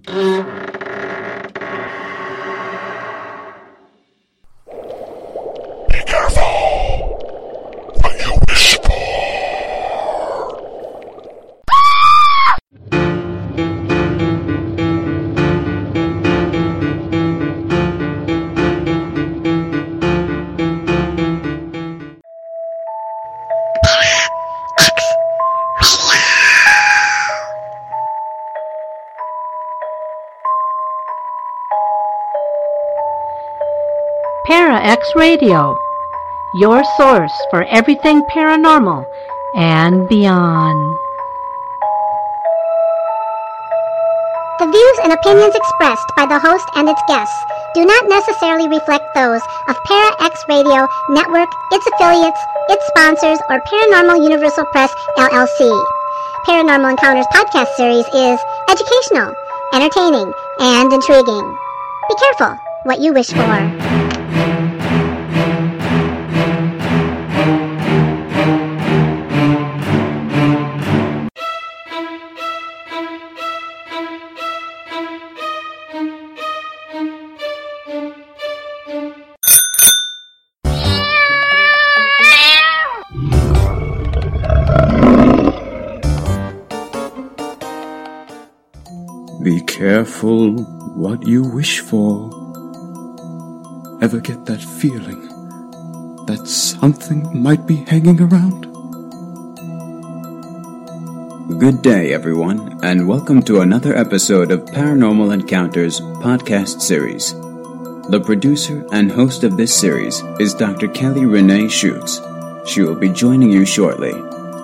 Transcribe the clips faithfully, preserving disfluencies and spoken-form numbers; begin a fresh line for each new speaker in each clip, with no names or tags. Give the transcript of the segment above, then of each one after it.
Be careful what you wish for.
Para-X Radio, your source for everything paranormal and beyond.
The views and opinions expressed by the host and its guests do not necessarily reflect those of Para-X Radio Network, its affiliates, its sponsors, or Paranormal Universal Press, L L C. Paranormal Encounters podcast series is educational, entertaining, and intriguing. Be careful what you wish for.
Be careful what you wish for. Ever get that feeling that something might be hanging around? Good day, everyone, and welcome to another episode of Paranormal Encounters podcast series. The producer and host of this series is Doctor Kelly Renee Schutz. She will be joining you shortly.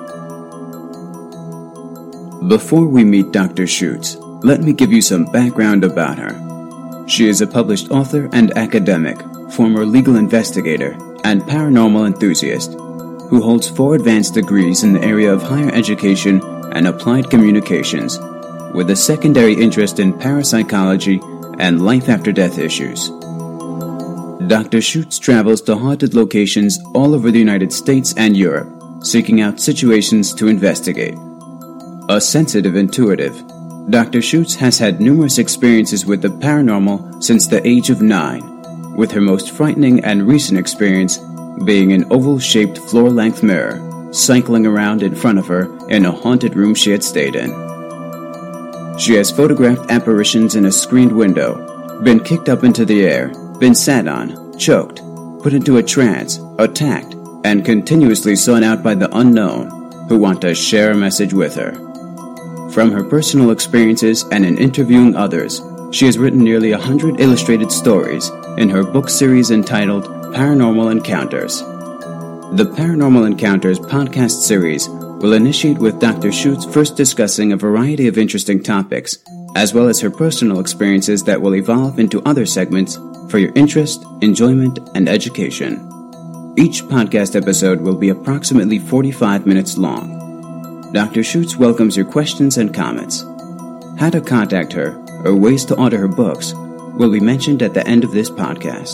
Before we meet Doctor Schutz, let me give you some background about her. She is a published author and academic, former legal investigator, and paranormal enthusiast, who holds four advanced degrees in the area of higher education and applied communications, with a secondary interest in parapsychology and life after death issues. Doctor Schutz travels to haunted locations all over the United States and Europe, seeking out situations to investigate. A sensitive intuitive, Doctor Schutz has had numerous experiences with the paranormal since the age of nine, with her most frightening and recent experience being an oval-shaped floor-length mirror cycling around in front of her in a haunted room she had stayed in. She has photographed apparitions in a screened window, been kicked up into the air, been sat on, choked, put into a trance, attacked, and continuously sought out by the unknown who want to share a message with her. From her personal experiences and in interviewing others, she has written nearly a hundred illustrated stories in her book series entitled Paranormal Encounters. The Paranormal Encounters podcast series will initiate with Doctor Schutz first discussing a variety of interesting topics, as well as her personal experiences that will evolve into other segments for your interest, enjoyment, and education. Each podcast episode will be approximately forty-five minutes long. Doctor Schutz welcomes your questions and comments. How to contact her or ways to order her books will be mentioned at the end of this podcast.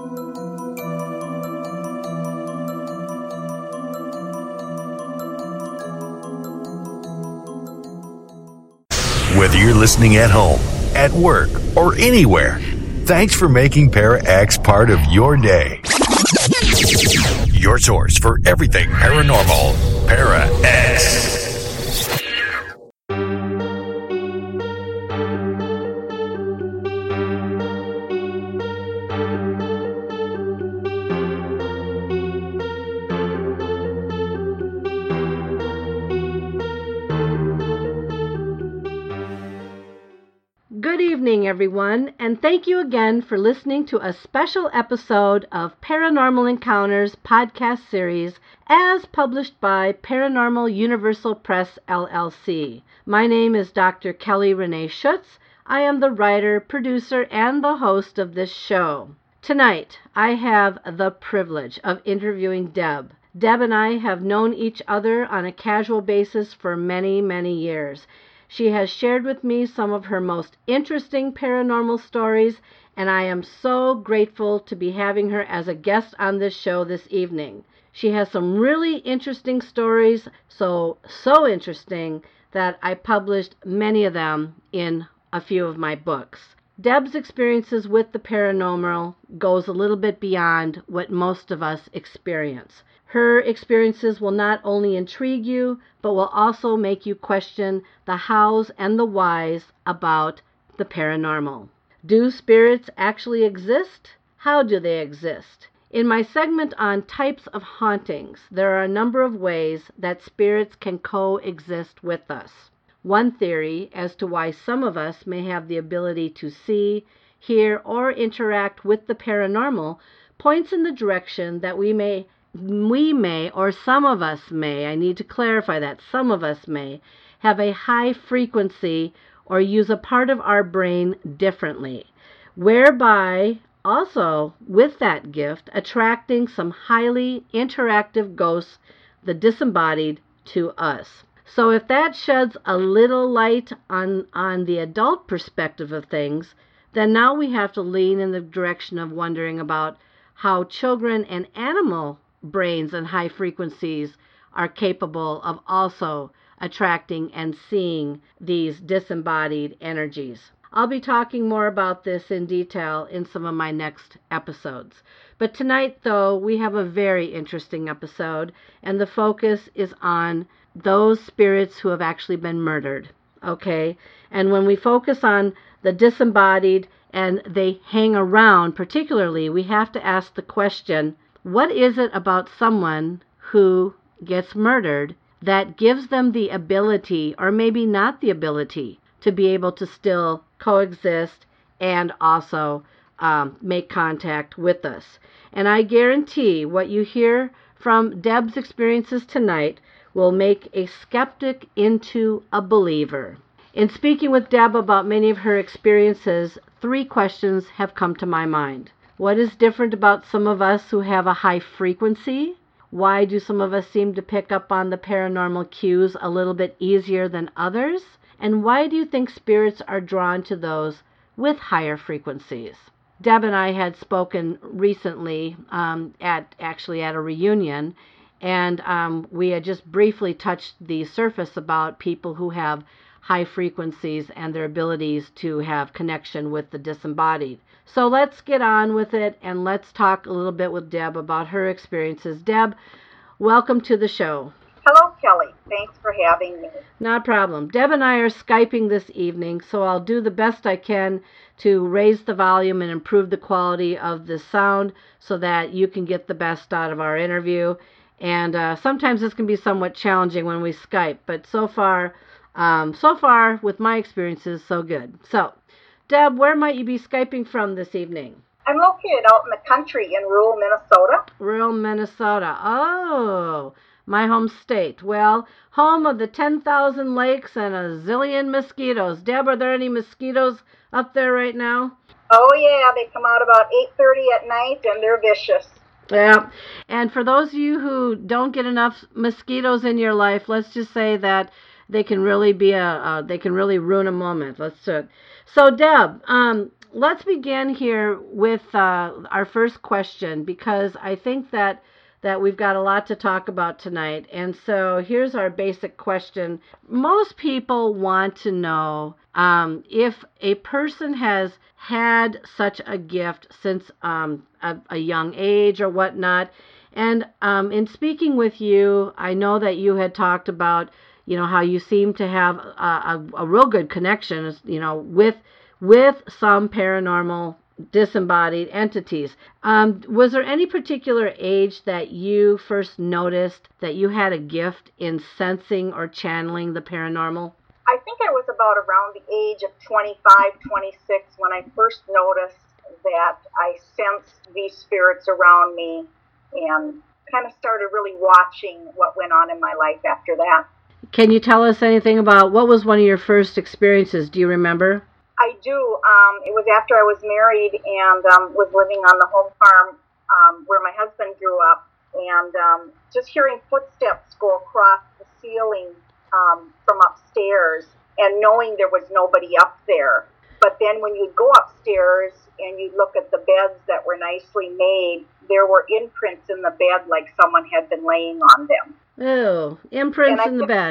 Whether you're listening at home, at work, or anywhere, thanks for making Para-X part of your day. Your source for everything paranormal, Para-X.
Good evening, everyone, and thank you again for listening to a special episode of Paranormal Encounters podcast series as published by Paranormal Universal Press, L L C. My name is Doctor Kelly Renee Schutz. I am the writer, producer, and the host of this show. Tonight, I have the privilege of interviewing Deb. Deb and I have known each other on a casual basis for many, many years. She has shared with me some of her most interesting paranormal stories, and I am so grateful to be having her as a guest on this show this evening. She has some really interesting stories, so, so interesting that I published many of them in a few of my books. Deb's experiences with the paranormal goes a little bit beyond what most of us experience. Her experiences will not only intrigue you, but will also make you question the hows and the whys about the paranormal. Do spirits actually exist? How do they exist? In my segment on types of hauntings, there are a number of ways that spirits can coexist with us. One theory as to why some of us may have the ability to see, hear, or interact with the paranormal points in the direction that we may, we may, or some of us may, I need to clarify that, some of us may, have a high frequency or use a part of our brain differently, whereby also, with that gift, attracting some highly interactive ghosts, the disembodied, to us. So if that sheds a little light on, on the adult perspective of things, then now we have to lean in the direction of wondering about how children and animal brains and high frequencies are capable of also attracting and seeing these disembodied energies. I'll be talking more about this in detail in some of my next episodes. But tonight, though, we have a very interesting episode, and the focus is on those spirits who have actually been murdered, okay? And when we focus on the disembodied and they hang around, particularly, we have to ask the question, what is it about someone who gets murdered that gives them the ability, or maybe not the ability, to be able to still coexist and also um, make contact with us? And I guarantee what you hear from Deb's experiences tonight will make a skeptic into a believer. In speaking with Deb about many of her experiences, three questions have come to my mind. What is different about some of us who have a high frequency? Why do some of us seem to pick up on the paranormal cues a little bit easier than others? And why do you think spirits are drawn to those with higher frequencies? Deb and I had spoken recently, um, at actually at a reunion, and um, we had just briefly touched the surface about people who have high frequencies and their abilities to have connection with the disembodied. So let's get on with it, and let's talk a little bit with Deb about her experiences. Deb, welcome to the show.
Hello, Kelly. Thanks for having me.
Not a problem. Deb and I are Skyping this evening, so I'll do the best I can to raise the volume and improve the quality of the sound so that you can get the best out of our interview. And uh, sometimes this can be somewhat challenging when we Skype, but so far, um, so far with my experiences, so good. So, Deb, where might you be Skyping from this evening?
I'm located out in the country in rural Minnesota.
Rural Minnesota. Oh, my home state. Well, home of the ten thousand lakes and a zillion mosquitoes. Deb, are there any mosquitoes up there right now?
Oh, yeah. They come out about eight thirty at night, and they're vicious.
Yeah, and for those of you who don't get enough mosquitoes in your life, let's just say that they can really be a, uh, they can really ruin a moment. Let's do it. So, Deb, um, let's begin here with uh, our first question, because I think that that we've got a lot to talk about tonight. And so here's our basic question. Most people want to know um, if a person has had such a gift since um, a, a young age or whatnot. And um, in speaking with you, I know that you had talked about, you know, how you seem to have a, a, a real good connection, you know, with with some paranormal disembodied entities. Um, was there any particular age that you first noticed that you had a gift in sensing or channeling the paranormal?
I think I was about around the age of twenty-five, twenty-six when I first noticed that I sensed these spirits around me, and kind of started really watching what went on in my life after that.
Can you tell us anything about what was one of your first experiences? Do you remember?
I do. Um, it was after I was married and um, was living on the home farm um, where my husband grew up, and um, just hearing footsteps go across the ceiling um, from upstairs, and knowing there was nobody up there. But then when you'd go upstairs and you'd look at the beds that were nicely made, there were imprints in the bed like someone had been laying on them.
Oh, imprints in the
th-
bed.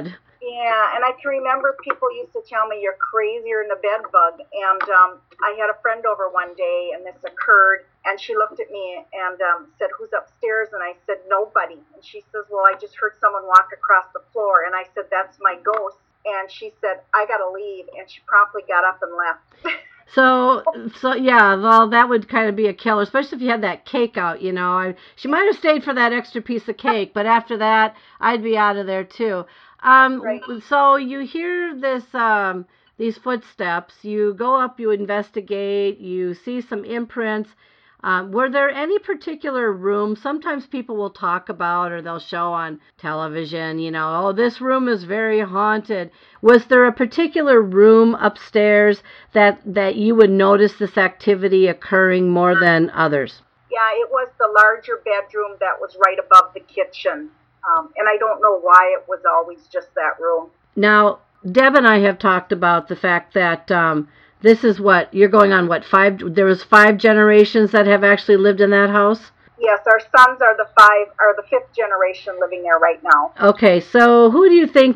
Yeah, and I can remember people used to tell me you're crazier than a bed bug. And um, I had a friend over one day, and this occurred, and she looked at me and um, said, "Who's upstairs?" And I said, "Nobody." And she says, "Well, I just heard someone walk across the floor." And I said, "That's my ghost." And she said, "I got to leave." And she promptly got up and left.
So, so yeah, well, that would kind of be a killer, especially if you had that cake out, you know. I, she might have stayed for that extra piece of cake, but after that, I'd be out of there too. Um,
Right.
So you hear this, um, these footsteps, you go up, you investigate, you see some imprints. Um, were there any particular room? Sometimes people will talk about, or they'll show on television, you know, oh, this room is very haunted. Was there a particular room upstairs that, that you would notice this activity occurring more than others?
Yeah, it was the larger bedroom that was right above the kitchen. Um, and I don't know why it was always just that room.
Now, Deb and I have talked about the fact that um, this is what, you're going on what, five, there was five generations that have actually lived in that house?
Yes, our sons are the five, are the fifth generation living there right now.
Okay, so who do you think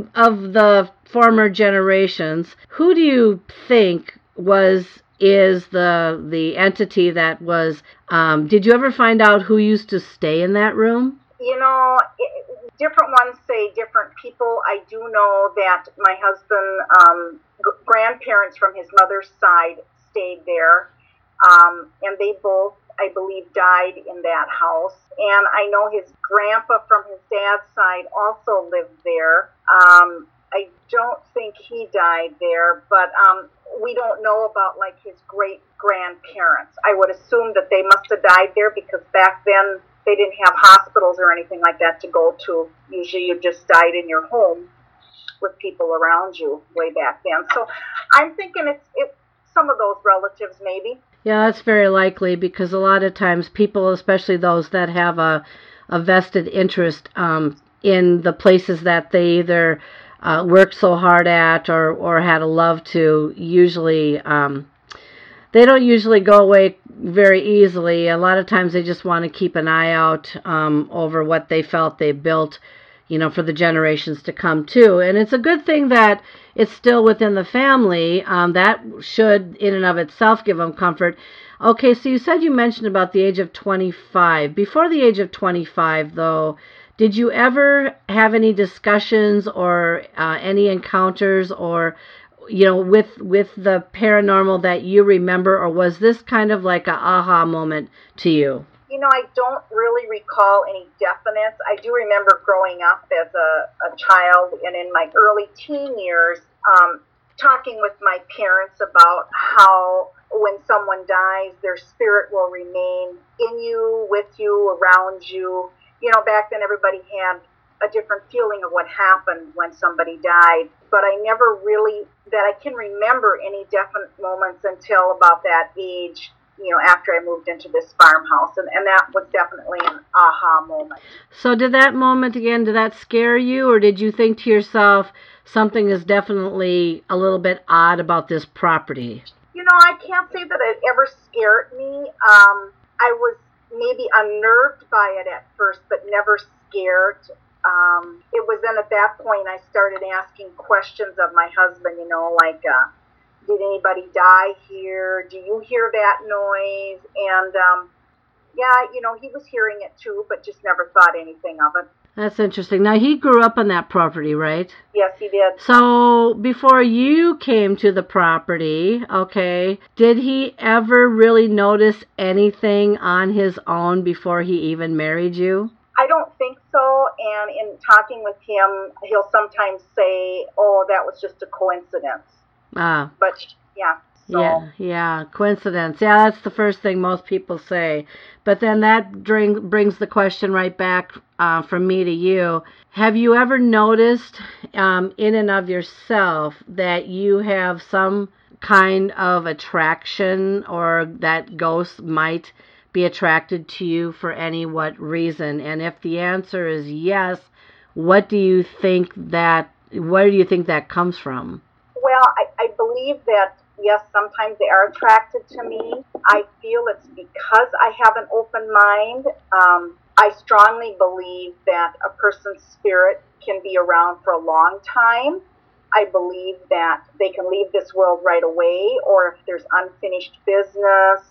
of the former generations, who do you think was, is the, the entity that was, um, did you ever find out who used to stay in that room?
You know, it, different ones say different people. I do know that my husband, um, g- grandparents from his mother's side stayed there, um, and they both, I believe, died in that house. And I know his grandpa from his dad's side also lived there. Um, I don't think he died there, but um, we don't know about, like, his great-grandparents. I would assume that they must have died there because back then they didn't have hospitals or anything like that to go to. Usually you just died in your home with people around you way back then. So I'm thinking it's, it's some of those relatives maybe.
Yeah, that's very likely because a lot of times people, especially those that have a, a vested interest um, in the places that they either uh, worked so hard at or, or had a love to, usually um, they don't usually go away very easily. A lot of times they just want to keep an eye out um, over what they felt they built, you know, for the generations to come too. And it's a good thing that it's still within the family. Um, that should, in and of itself, give them comfort. Okay, so you said you mentioned about the age of twenty-five. Before the age of twenty-five, though, did you ever have any discussions or uh, any encounters or, you know, with with the paranormal that you remember, or was this kind of like a aha moment to you?
You know, I don't really recall any definites. I do remember growing up as a, a child and in my early teen years, um, talking with my parents about how when someone dies, their spirit will remain in you, with you, around you. You know, back then everybody had a different feeling of what happened when somebody died, but I never really, that I can remember any definite moments until about that age, you know, after I moved into this farmhouse, and, and that was definitely an aha moment.
So did that moment, again, did that scare you, or did you think to yourself, something is definitely a little bit odd about this property?
You know, I can't say that it ever scared me. Um, I was maybe unnerved by it at first, but never scared. Um, it was then at that point I started asking questions of my husband, you know, like, uh, did anybody die here? Do you hear that noise? And, um, yeah, you know, he was hearing it too, but just never thought anything of it.
That's interesting. Now, he grew up on that property, right?
Yes, he did.
So, before you came to the property, okay, did he ever really notice anything on his own before he even married you?
I don't think so, and in talking with him, he'll sometimes say, oh, that was just a coincidence.
Ah.
But, yeah. So.
Yeah, yeah, coincidence. Yeah, that's the first thing most people say. But then that bring, brings the question right back uh, from me to you. Have you ever noticed um, in and of yourself that you have some kind of attraction or that ghosts might be attracted to you for any what reason? And if the answer is yes, what do you think that, where do you think that comes from?
Well, I, I believe that, yes, sometimes they are attracted to me. I feel it's because I have an open mind. Um, I strongly believe that a person's spirit can be around for a long time. I believe that they can leave this world right away, or if there's unfinished business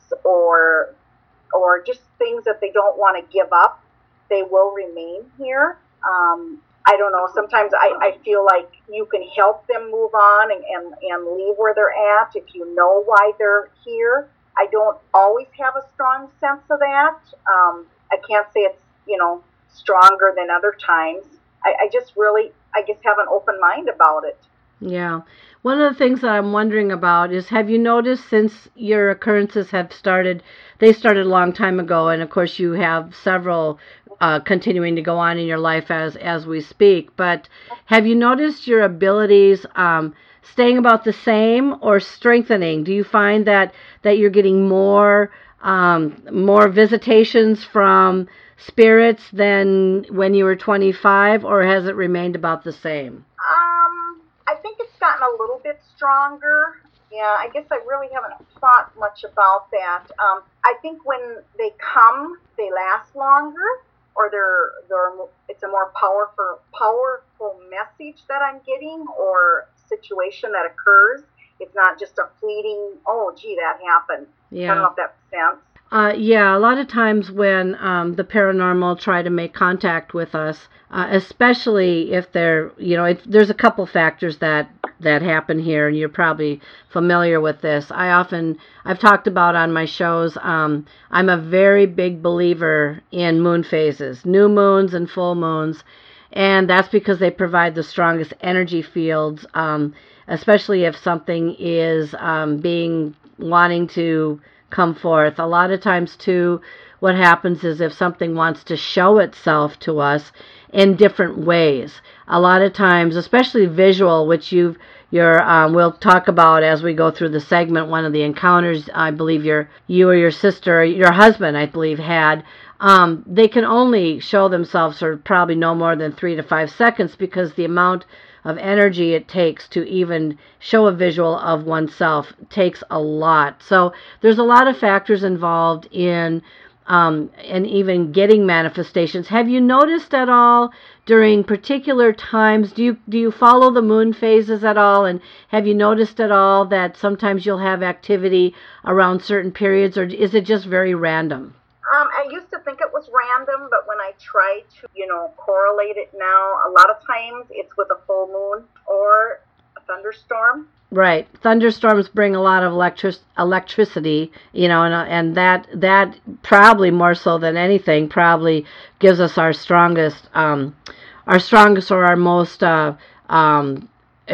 or or just things that they don't want to give up, they will remain here. Um, I don't know, sometimes I, I feel like you can help them move on and, and, and leave where they're at if you know why they're here. I don't always have a strong sense of that. Um, I can't say it's, you know, stronger than other times. I, I just really, I guess, have an open mind about it.
Yeah. One of the things that I'm wondering about is, have you noticed since your occurrences have started, they started a long time ago, and of course you have several uh, continuing to go on in your life as, as we speak, but have you noticed your abilities um, staying about the same or strengthening? Do you find that, that you're getting more um, more visitations from spirits than when you were twenty-five, or has it remained about the same?
Um, I think it's gotten a little bit stronger. Yeah, I guess I really haven't thought much about that. Um, I think when they come, they last longer, or they're they're it's a more powerful powerful message that I'm getting, or situation that occurs. It's not just a fleeting, oh, gee, that happened.
Yeah.
I don't know if that makes sense.
Uh, yeah, a lot of times when um, the paranormal try to make contact with us, uh, especially if they're, you know, it, there's a couple factors that, that happen here, and you're probably familiar with this. I often, I've talked about on my shows, um, I'm a very big believer in moon phases, new moons and full moons, and that's because they provide the strongest energy fields, um, especially if something is um, being, wanting to come forth. A lot of times, too, what happens is if something wants to show itself to us in different ways. A lot of times, especially visual, which you've, you're, um, we'll talk about as we go through the segment, one of the encounters, I believe your, you or your sister, your husband, I believe, had, um, they can only show themselves for probably no more than three to five seconds because the amount of energy it takes to even show a visual of oneself takes a lot. So there's a lot of factors involved in um, and even getting manifestations. Have you noticed at all during particular times, do you do you follow the moon phases at all, and have you noticed at all that sometimes you'll have activity around certain periods, or is it just very random?
Um, I used to think it was random, but when I try to, you know, correlate it now, a lot of times it's with a full moon or a thunderstorm.
Right. Thunderstorms bring a lot of electric electricity, you know, and and that that probably more so than anything probably gives us our strongest, um, our strongest or our most uh, um,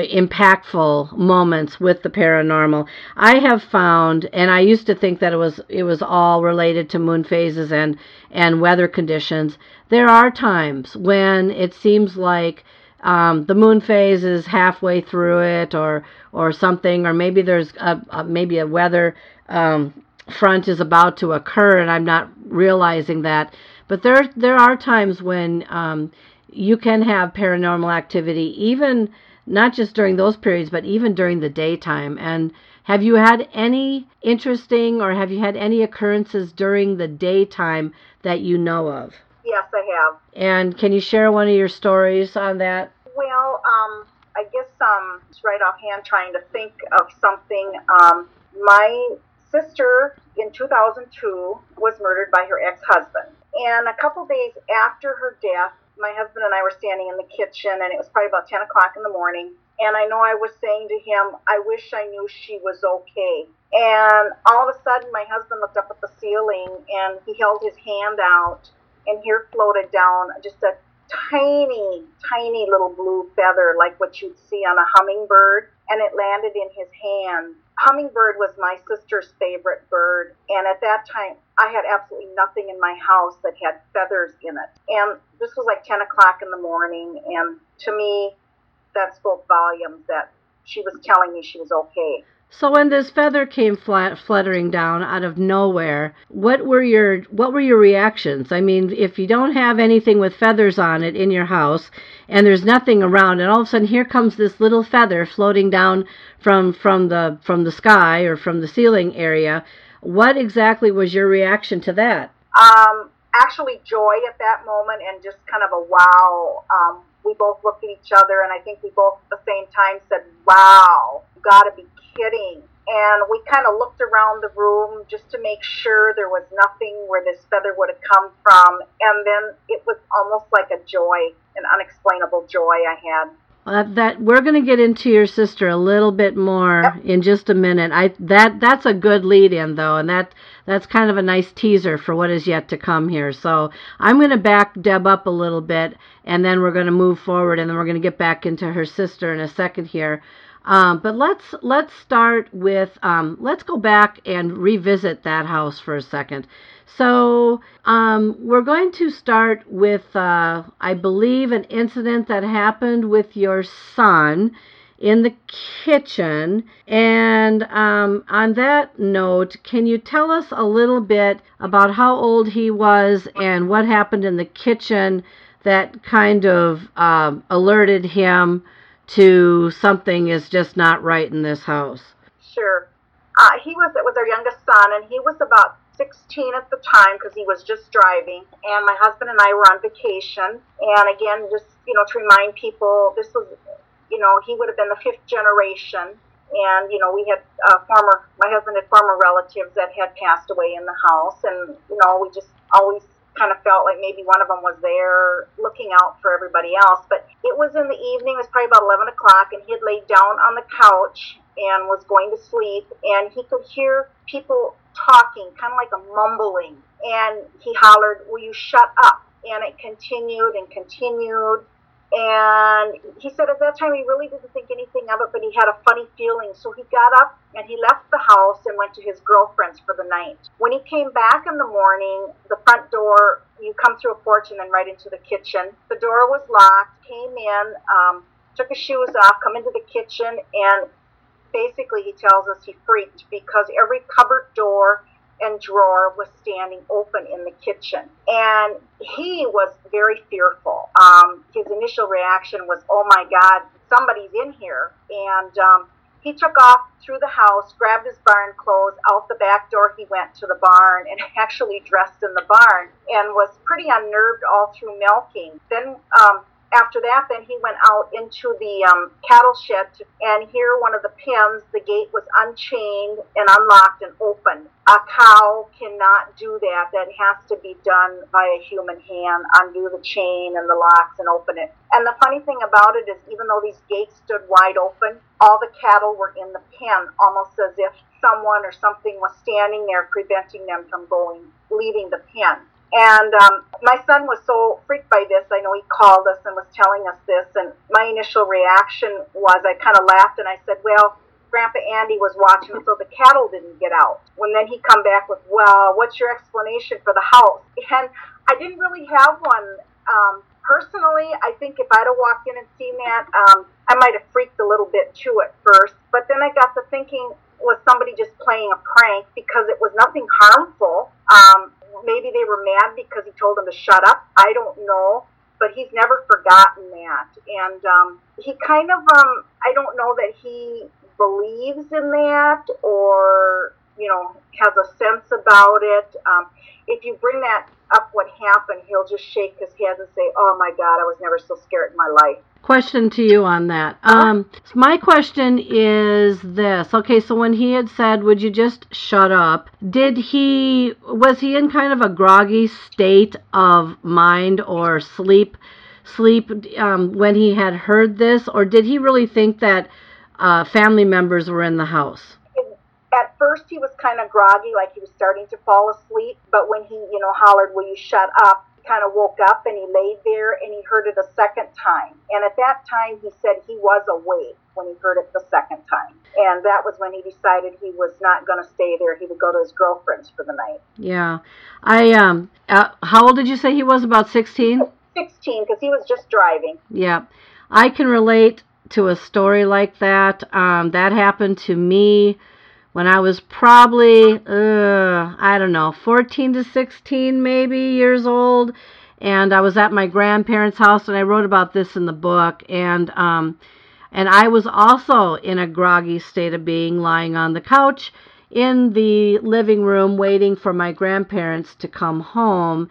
impactful moments with the paranormal. I have found, and I used to think that it was it was all related to moon phases and and weather conditions. There are times when it seems like um, the moon phase is halfway through it, or or something, or maybe there's a, a maybe a weather um, front is about to occur, and I'm not realizing that. But there there are times when um, you can have paranormal activity, even not just during those periods, but even during the daytime. And have you had any interesting, or have you had any occurrences during the daytime that you know of?
Yes, I have.
And can you share one of your stories on that?
Well, um, I guess um, just right offhand, trying to think of something. Um, my sister in two thousand two was murdered by her ex-husband. And a couple days after her death, my husband and I were standing in the kitchen, and it was probably about ten o'clock in the morning. And I know I was saying to him, I wish I knew she was okay. And all of a sudden, my husband looked up at the ceiling, and he held his hand out, and here floated down just a tiny, tiny little blue feather, like what you'd see on a hummingbird, and it landed in his hand. Hummingbird was my sister's favorite bird, and at that time, I had absolutely nothing in my house that had feathers in it. And this was like ten o'clock in the morning, and to me, that spoke volumes that she was telling me she was okay.
So when this feather came flat, fluttering down out of nowhere, what were your what were your reactions? I mean, if you don't have anything with feathers on it in your house, and there's nothing around, and all of a sudden here comes this little feather floating down from from the from the sky or from the ceiling area, what exactly was your reaction to that?
Um, actually joy at that moment and just kind of a wow. Um, we both looked at each other, and I think we both at the same time said, wow, you gotta be kidding. And we kind of looked around the room just to make sure there was nothing where this feather would have come from. And then it was almost like a joy, an unexplainable joy I had.
Uh, that we're going to get into your sister a little bit more yep. in just a minute. I that that's a good lead-in, though, and that that's kind of a nice teaser for what is yet to come here. So I'm going to back Deb up a little bit, and then we're going to move forward, and then we're going to get back into her sister in a second here. Um, but let's let's start with um, let's go back and revisit that house for a second. So um, we're going to start with, uh, I believe, an incident that happened with your son in the kitchen. And um, on that note, can you tell us a little bit about how old he was and what happened in the kitchen that kind of um, alerted him to something is just not right in this house?
Sure. Uh, he was, it was our youngest son, and he was about sixteen at the time because he was just driving, and my husband and I were on vacation. And again, just, you know, to remind people, this was, you know, he would have been the fifth generation, and, you know, we had uh, former, my husband had former relatives that had passed away in the house, and, you know, we just always kind of felt like maybe one of them was there looking out for everybody else. But it was in the evening, it was probably about eleven o'clock, and he had laid down on the couch and was going to sleep, and he could hear people talking, kind of like a mumbling, and he hollered, "Will you shut up?" And it continued and continued, and he said at that time he really didn't think anything of it, but he had a funny feeling, so he got up and he left the house and went to his girlfriend's for the night. When he came back in the morning, the front door, you come through a porch and then right into the kitchen. The door was locked, came in, um, took his shoes off, come into the kitchen, and basically he tells us he freaked because every cupboard door and drawer was standing open in the kitchen. And he was very fearful. Um, his initial reaction was, oh my God, somebody's in here. And um, he took off through the house, grabbed his barn clothes, out the back door he went to the barn and actually dressed in the barn and was pretty unnerved all through milking. Then um, after that, then he went out into the um, cattle shed to, and here one of the pens, the gate was unchained and unlocked and open. A cow cannot do that. That has to be done by a human hand, undo the chain and the locks and open it. And the funny thing about it is even though these gates stood wide open, all the cattle were in the pen, almost as if someone or something was standing there preventing them from going, leaving the pen. And um, my son was so freaked by this, I know he called us and was telling us this, and my initial reaction was I kind of laughed and I said, well, Grandpa Andy was watching so the cattle didn't get out. When then he come back with, well, what's your explanation for the house? And I didn't really have one. Um, personally, I think if I'd have walked in and seen that, um, I might have freaked a little bit too at first. But then I got to thinking, was somebody just playing a prank because it was nothing harmful? Um, Maybe they were mad because he told them to shut up. I don't know. But he's never forgotten that. And um, he kind of, um, I don't know that he believes in that or, you know, has a sense about it. Um, if you bring that up what happened, he'll just shake his head and say, oh, my God, I was never so scared in my life.
Question to you on that. Um, my question is this. Okay, so when he had said, would you just shut up, did he, was he in kind of a groggy state of mind or sleep, sleep um, when he had heard this, or did he really think that uh, family members were in the house?
At first he was kind of groggy, like he was starting to fall asleep, but when he, you know, hollered, will you shut up, kind of woke up and he laid there and he heard it a second time. And at that time, he said he was awake when he heard it the second time. And that was when he decided he was not going to stay there. He would go to his girlfriend's for the night.
Yeah. I, um, uh, how old did you say he was? About sixteen?
sixteen, because he was just driving.
Yeah. I can relate to a story like that. Um, that happened to me when I was probably, uh, I don't know, fourteen to sixteen maybe years old, and I was at my grandparents' house, and I wrote about this in the book, and um, and I was also in a groggy state of being, lying on the couch in the living room waiting for my grandparents to come home,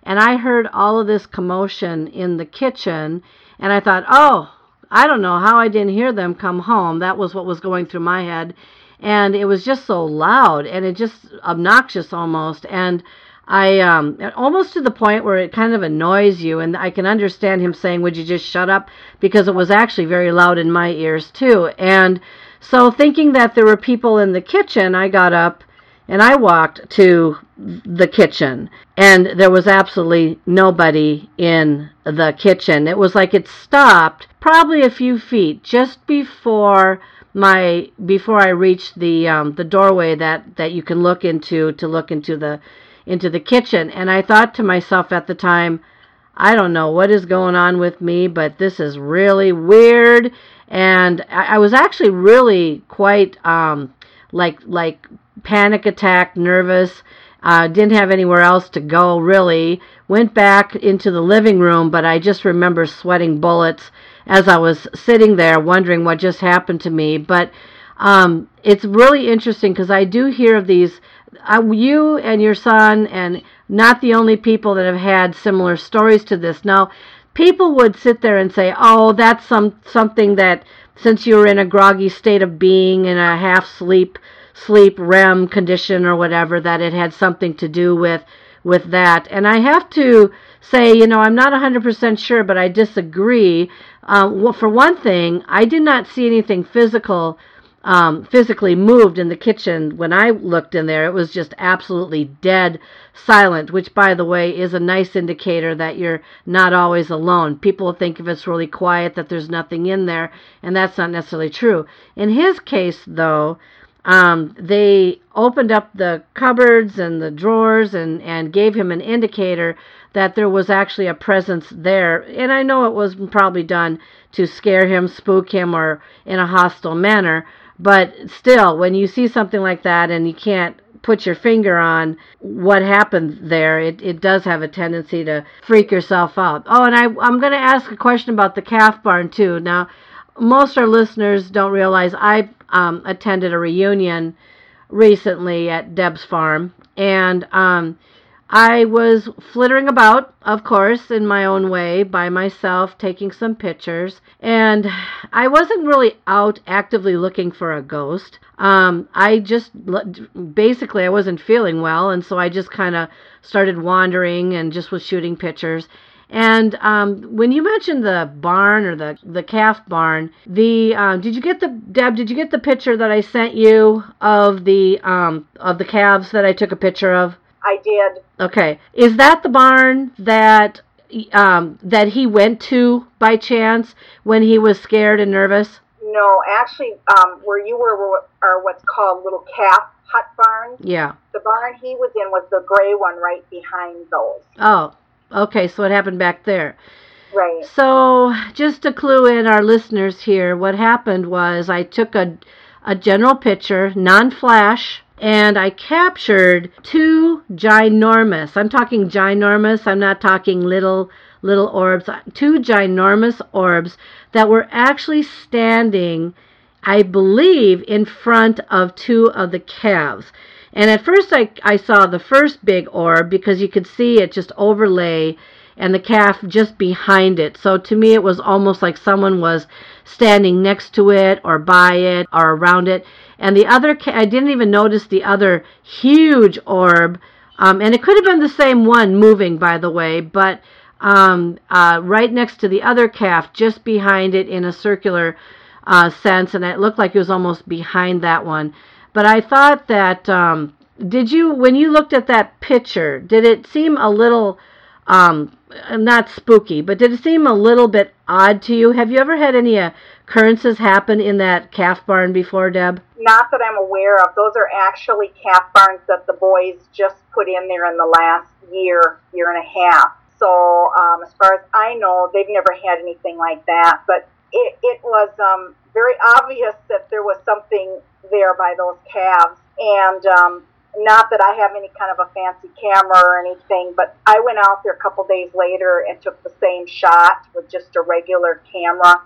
and I heard all of this commotion in the kitchen, and I thought, oh, I don't know how I didn't hear them come home. That was what was going through my head. And it was just so loud, and it just obnoxious almost. And I, um, almost to the point where it kind of annoys you. And I can understand him saying, would you just shut up? Because it was actually very loud in my ears too. And so thinking that there were people in the kitchen, I got up and I walked to the kitchen, and there was absolutely nobody in the kitchen. It was like it stopped probably a few feet just before my before I reached the um, the doorway that, that you can look into to look into the into the kitchen. And I thought to myself at the time, I don't know what is going on with me, but this is really weird. And I, I was actually really quite um, like like. panic attack, nervous, uh, didn't have anywhere else to go, really. Went back into the living room, but I just remember sweating bullets as I was sitting there wondering what just happened to me. But um, it's really interesting because I do hear of these, uh, you and your son, and not the only people that have had similar stories to this. Now, people would sit there and say, oh, that's some something that, since you were in a groggy state of being, in a half-sleep sleep R E M condition or whatever, that it had something to do with with that. And I have to say, you know, I'm not one hundred percent sure, but I disagree. Um, well, for one thing, I did not see anything physical, um, physically moved in the kitchen when I looked in there. It was just absolutely dead silent, which, by the way, is a nice indicator that you're not always alone. People think if it's really quiet that there's nothing in there, and that's not necessarily true. In his case, though, Um, they opened up the cupboards and the drawers and, and gave him an indicator that there was actually a presence there. And I know it was probably done to scare him, spook him, or in a hostile manner. But still, when you see something like that and you can't put your finger on what happened there, it, it does have a tendency to freak yourself out. Oh, and I, I'm going to ask a question about the calf barn, too. Now, most of our listeners don't realize I um, attended a reunion recently at Deb's farm, and um, I was flittering about, of course, in my own way, by myself, taking some pictures, and I wasn't really out actively looking for a ghost. Um, I just, basically, I wasn't feeling well, and so I just kind of started wandering and just was shooting pictures. And um, when you mentioned the barn, or the, the calf barn, the uh, did you get the Deb? Did you get the picture that I sent you of the um, of the calves that I took a picture of?
I did.
Okay, is that the barn that um, that he went to by chance when he was scared and nervous?
No, actually, um, where you were are what's called little calf hut barns.
Yeah.
The barn he was in was the gray one right behind those.
Oh. Okay, so it happened back there.
Right.
So, just to clue in our listeners here, what happened was I took a, a general picture, non-flash, and I captured two ginormous, I'm talking ginormous, I'm not talking little, little orbs, two ginormous orbs that were actually standing, I believe, in front of two of the calves. And at first I, I saw the first big orb because you could see it just overlay and the calf just behind it. So to me it was almost like someone was standing next to it or by it or around it. And the other, I didn't even notice the other huge orb. Um, and it could have been the same one moving, by the way, but um, uh, right next to the other calf, just behind it in a circular uh, sense. And it looked like it was almost behind that one. But I thought that, um, did you, when you looked at that picture, did it seem a little, um, not spooky, but did it seem a little bit odd to you? Have you ever had any occurrences happen in that calf barn before, Deb?
Not that I'm aware of. Those are actually calf barns that the boys just put in there in the last year, year and a half. So um, as far as I know, they've never had anything like that. But it, it was um, very obvious that there was something there by those calves, and um, not that I have any kind of a fancy camera or anything, but I went out there a couple days later and took the same shot with just a regular camera,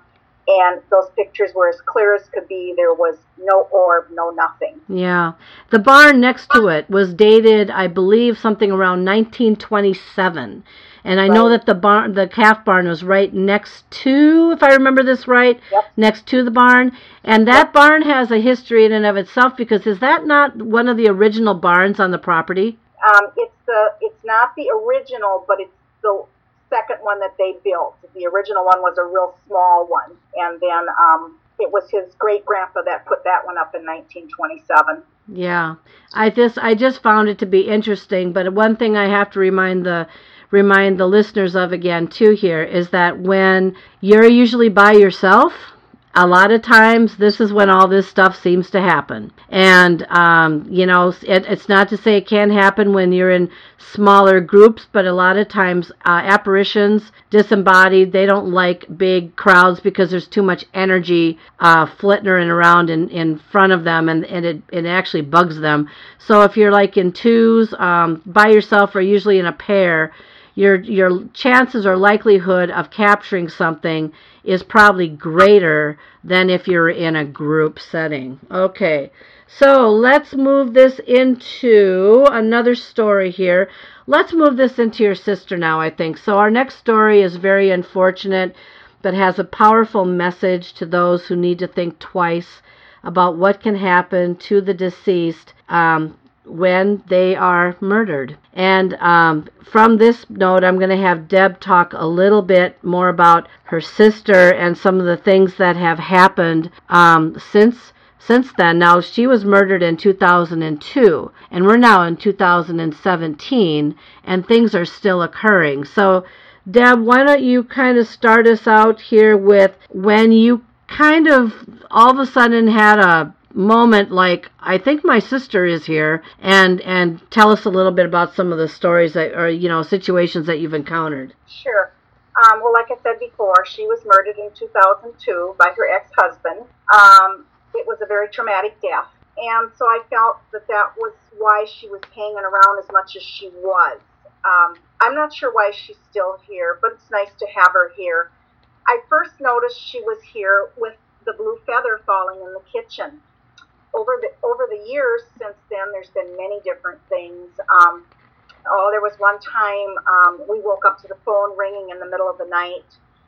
and those pictures were as clear as could be. There was no orb, no nothing.
Yeah. The barn next to it was dated, I believe, something around nineteen twenty-seven. And I right. know that the barn, the calf barn was right next to, if I remember this right,
yep.
next to the barn. And that yep. barn has a history in and of itself, because is that not one of the original barns on the property?
Um, it's the it's not the original, but it's the second one that they built. The original one was a real small one, and then um, it was his great grandpa that put that one up in nineteen twenty-seven.
Yeah, I just I just found it to be interesting. But one thing I have to remind the remind the listeners of again too here is that when you're usually by yourself, a lot of times this is when all this stuff seems to happen. And, um, you know, it, it's not to say it can't happen when you're in smaller groups, but a lot of times uh, apparitions, disembodied, they don't like big crowds because there's too much energy uh, flitting around in, in front of them, and, and it, it actually bugs them. So if you're like in twos, um, by yourself, or usually in a pair, your your chances or likelihood of capturing something is probably greater than if you're in a group setting. Okay, so let's move this into another story here. Let's move this into your sister now, I think. So our next story is very unfortunate, but has a powerful message to those who need to think twice about what can happen to the deceased um, when they are murdered. And um, from this note, I'm going to have Deb talk a little bit more about her sister and some of the things that have happened um, since since then. Now, she was murdered in two thousand two, and we're now in two thousand seventeen, and things are still occurring. So, Deb, why don't you kind of start us out here with when you kind of all of a sudden had a moment like, I think my sister is here, and and tell us a little bit about some of the stories that, or you know, situations that you've encountered.
Sure. Um, well, like I said before, she was murdered in two thousand two by her ex-husband. Um, it was a very traumatic death, and so I felt that that was why she was hanging around as much as she was. Um, I'm not sure why she's still here, but it's nice to have her here. I first noticed she was here with the blue feather falling in the kitchen. Over the over the years since then, there's been many different things. Um, oh, there was one time um, we woke up to the phone ringing in the middle of the night,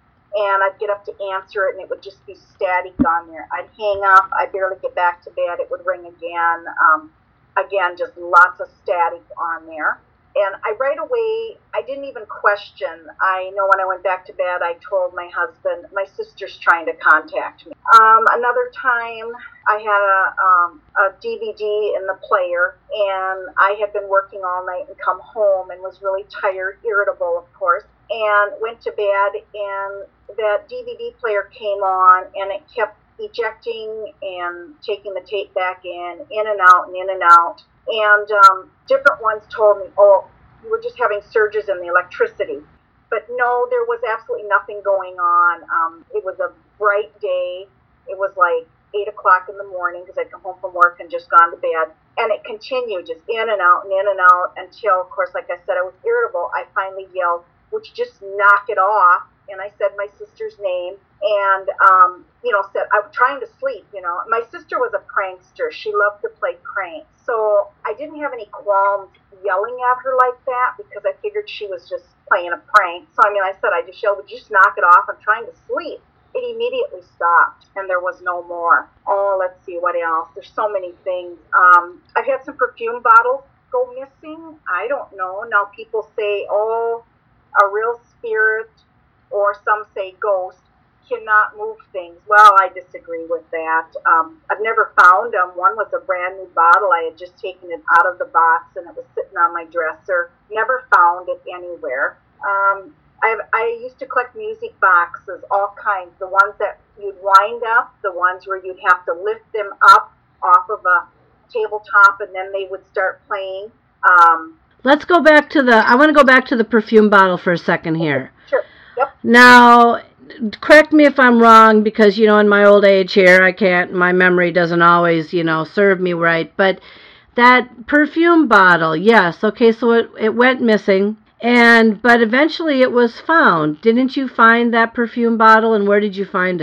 and I'd get up to answer it, and it would just be static on there. I'd hang up. I'd barely get back to bed. It would ring again. Um, again, just lots of static on there. And I right away, I didn't even question. I know when I went back to bed, I told my husband, my sister's trying to contact me. Um, another time, I had a, um, a D V D in the player, and I had been working all night and come home and was really tired, irritable, of course, and went to bed, and that D V D player came on, and it kept ejecting and taking the tape back in, in and out, and in and out. And um, different ones told me, oh, you were just having surges in the electricity. But no, there was absolutely nothing going on. Um, it was a bright day. It was like eight o'clock in the morning because I'd come home from work and just gone to bed. And it continued just in and out and in and out until, of course, like I said, I was irritable. I finally yelled, would you just knock it off? And I said my sister's name and, um, you know, said, I'm trying to sleep, you know. My sister was a prankster. She loved to play pranks. So I didn't have any qualms yelling at her like that because I figured she was just playing a prank. So, I mean, I said, I just yelled, would you just knock it off? I'm trying to sleep. It immediately stopped, and there was no more. Oh, let's see, what else? There's so many things. Um, I've had some perfume bottles go missing. I don't know. Now people say, oh, a real spirit, or some say ghost, cannot move things. Well, I disagree with that. Um, I've never found them. One was a brand new bottle. I had just taken it out of the box, and it was sitting on my dresser. Never found it anywhere. Um, I've, I used to collect music boxes, all kinds. The ones that you'd wind up, the ones where you'd have to lift them up off of a tabletop, and then they would start playing. Um,
Let's go back to the, I want to go back to the perfume bottle for a second here.
Sure. Yep.
Now, correct me if I'm wrong, because, you know, in my old age here, I can't, my memory doesn't always, you know, serve me right, but that perfume bottle, yes, okay, so it, it went missing, and, but eventually it was found. Didn't you find that perfume bottle, and where did you find it?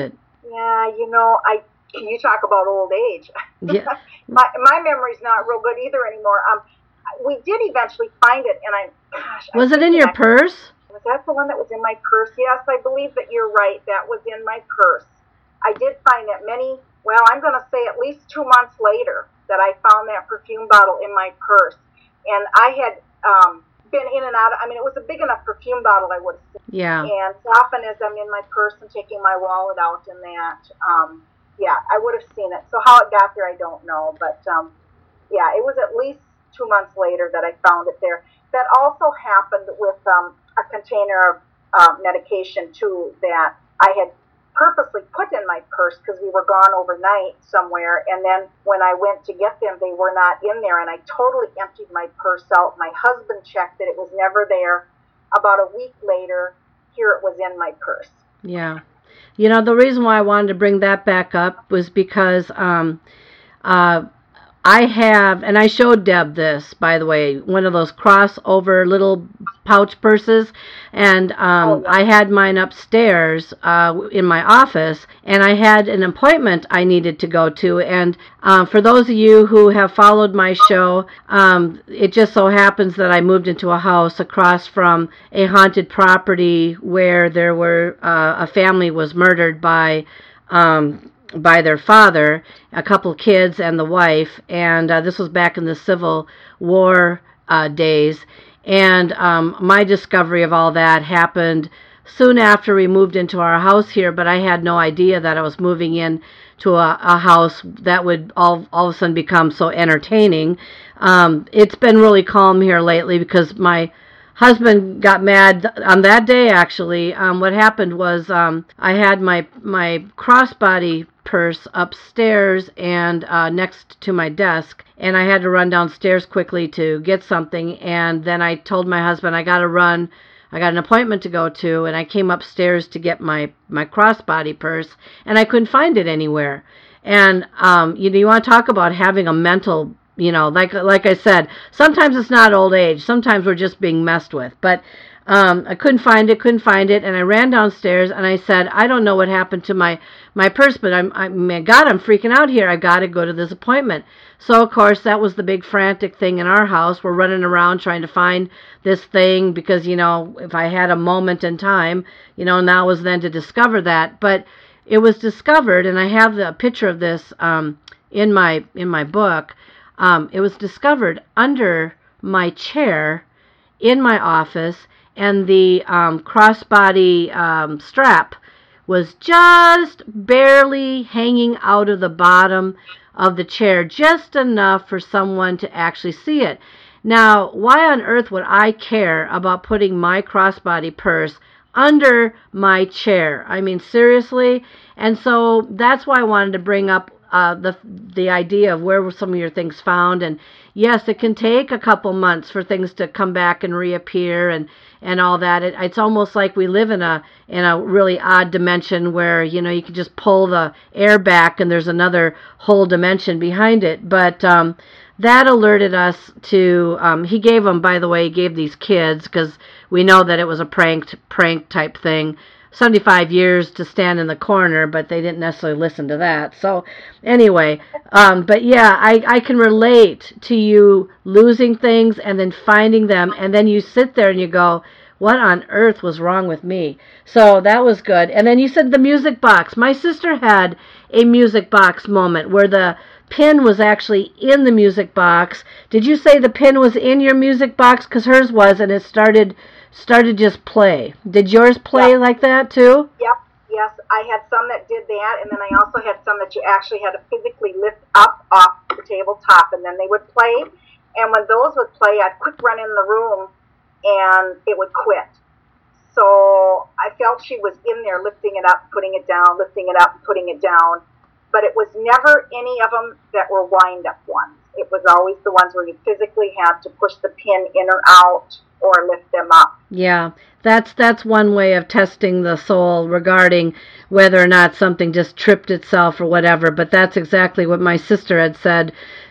Yeah, you know, I you talk about old age.
Yeah.
my my memory's not real good either anymore. Um, we did eventually find it, and I, gosh,
Was
I
it in your
I,
purse?
Was that the one that was in my purse? Yes, I believe that you're right. That was in my purse. I did find that many. Well, I'm going to say at least two months later that I found that perfume bottle in my purse, and I had um, been in and out. I mean, it was a big enough perfume bottle, I would say.
Yeah.
And often as I'm in my purse and taking my wallet out in that, um, yeah, I would have seen it. So how it got there, I don't know. But, um, yeah, it was at least two months later that I found it there. That also happened with um, a container of uh, medication, too, that I had purposely put in my purse because we were gone overnight somewhere. And then when I went to get them, they were not in there. And I totally emptied my purse out. My husband checked it. It was never there. About a week later, here it was in my purse.
Yeah. You know, the reason why I wanted to bring that back up was because um, uh, I have, and I showed Deb this, by the way, one of those crossover little pouch purses, and um,
oh, yeah.
I had mine upstairs uh, in my office, and I had an appointment I needed to go to, and uh, for those of you who have followed my show, um, it just so happens that I moved into a house across from a haunted property where there were, uh, a family was murdered by um by their father, a couple kids, and the wife, and uh, this was back in the Civil War uh, days, and um, my discovery of all that happened soon after we moved into our house here, but I had no idea that I was moving in to a, a house that would all, all of a sudden become so entertaining. Um, it's been really calm here lately because my husband got mad on that day, actually. Um, what happened was um, I had my my crossbody purse upstairs and uh, next to my desk, and I had to run downstairs quickly to get something, and then I told my husband, I got to run. I got an appointment to go to, and I came upstairs to get my, my crossbody purse, and I couldn't find it anywhere. And, um, you know, you want to talk about having a mental, you know, like like I said, sometimes it's not old age. Sometimes we're just being messed with. But um, I couldn't find it, couldn't find it, and I ran downstairs, and I said, I don't know what happened to my, my purse, but I'm, I, my God, I'm freaking out here. I've got to go to this appointment. So, of course, that was the big frantic thing in our house. We're running around trying to find this thing because, you know, if I had a moment in time, you know, now was then to discover that. But it was discovered, and I have the picture of this um, in my in my book. Um, it was discovered under my chair in my office, and the um, crossbody um, strap was just barely hanging out of the bottom of the chair, just enough for someone to actually see it. Now, why on earth would I care about putting my crossbody purse under my chair? I mean, seriously? And so that's why I wanted to bring up uh, the the idea of where were some of your things found. And yes, it can take a couple months for things to come back and reappear and, and all that. It, it's almost like we live in a in a really odd dimension where, you know, you can just pull the air back and there's another whole dimension behind it. But um, that alerted us to, um, he gave them, by the way, he gave these kids, because we know that it was a pranked, prank type thing, seventy-five years to stand in the corner, but they didn't necessarily listen to that. So anyway, um, but yeah, I, I can relate to you losing things and then finding them, and then you sit there and you go, what on earth was wrong with me? So that was good. And then you said the music box. My sister had a music box moment where the pin was actually in the music box. Did you say the pin was in your music box? Because hers was, and it started started just play. Did yours play yep. like that too?
Yep. Yes, I had some that did that, and then I also had some that you actually had to physically lift up off the tabletop, and then they would play. And when those would play, I'd quick run in the room, and it would quit. So I felt she was in there lifting it up, putting it down, lifting it up, putting it down. But it was never any of them that were wind-up ones. It was always the ones where you physically had to push the pin in or out or lift them up.
Yeah, that's that's one way of testing the soul regarding whether or not something just tripped itself or whatever. But that's exactly what my sister had said